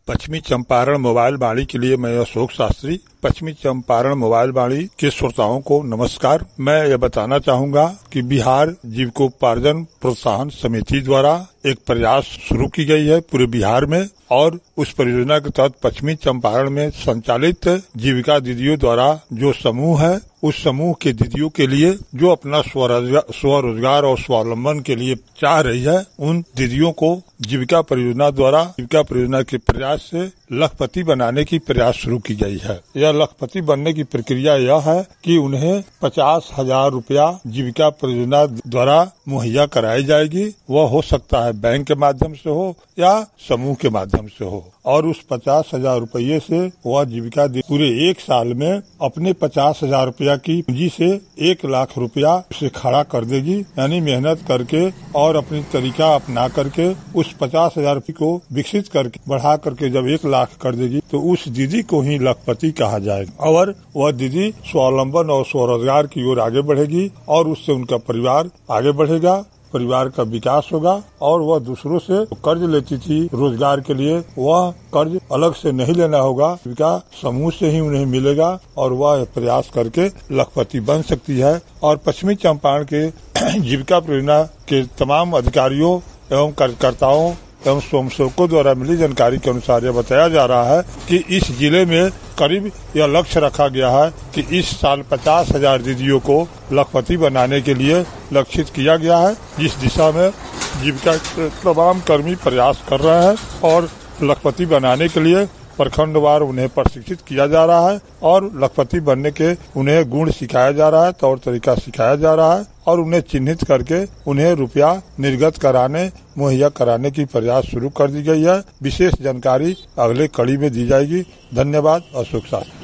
पश्चिमी चंपारण मोबाइल वाणी के लिए मैं अशोक शास्त्री। पश्चिमी चंपारण मोबाइल वाणी के श्रोताओं को नमस्कार। मैं यह बताना चाहूंगा कि बिहार जीविकोपार्जन प्रोत्साहन समिति द्वारा एक प्रयास शुरू की गई है पूरे बिहार में, और उस परियोजना के तहत पश्चिमी चंपारण में संचालित जीविका दीदियों द्वारा जो समूह है, उस समूह के दीदियों के लिए जो अपना स्वरोजगार और स्वावलंबन के लिए चाह रही है, उन दीदियों को जीविका परियोजना के प्रयास से लखपति बनाने की प्रयास शुरू की गई है। यह लखपति बनने की प्रक्रिया यह है कि उन्हें 50,000 रुपया जीविका परियोजना द्वारा मुहैया कराई जाएगी। वह हो सकता है बैंक के माध्यम से हो या समूह के माध्यम से हो, और उस 50,000 रुपये से वह जीविका पूरे एक साल में अपने 50,000 रुपया की पूंजी से 1 लाख रुपया से खड़ा कर देगी। यानी मेहनत करके और अपनी तरीका अपना करके उस 50,000 रुपये को विकसित करके बढ़ा करके जब 1 लाख कर देगी तो उस दीदी को ही लखपति कहा जाएगा, और वह दीदी स्वावलंबन और स्वरोजगार की ओर आगे बढ़ेगी और उससे उनका परिवार आगे बढ़ेगा, परिवार का विकास होगा। और वह दूसरों से कर्ज लेती थी रोजगार के लिए, वह कर्ज अलग से नहीं लेना होगा, जीविका समूह से ही उन्हें मिलेगा और वह प्रयास करके लखपति बन सकती है। और पश्चिमी चंपारण के जीविका परियोजना के तमाम अधिकारियों एवं कार्यकर्ताओं एवं स्वयंसेवकों द्वारा मिली जानकारी के अनुसार यह बताया जा रहा है कि इस जिले में करीब यह लक्ष्य रखा गया है कि इस साल 50,000 दीदियों को लखपति बनाने के लिए लक्षित किया गया है, जिस दिशा में जीविका के तमाम कर्मी प्रयास कर रहे हैं। और लखपति बनाने के लिए प्रखंडवार उन्हें प्रशिक्षित किया जा रहा है और लखपति बनने के उन्हें गुण सिखाया जा रहा है, तौर तरीका सिखाया जा रहा है, और उन्हें चिन्हित करके उन्हें रुपया निर्गत मुहैया कराने की प्रयास शुरू कर दी गई है। विशेष जानकारी अगले कड़ी में दी जाएगी। धन्यवाद। अशोक शास्त्री।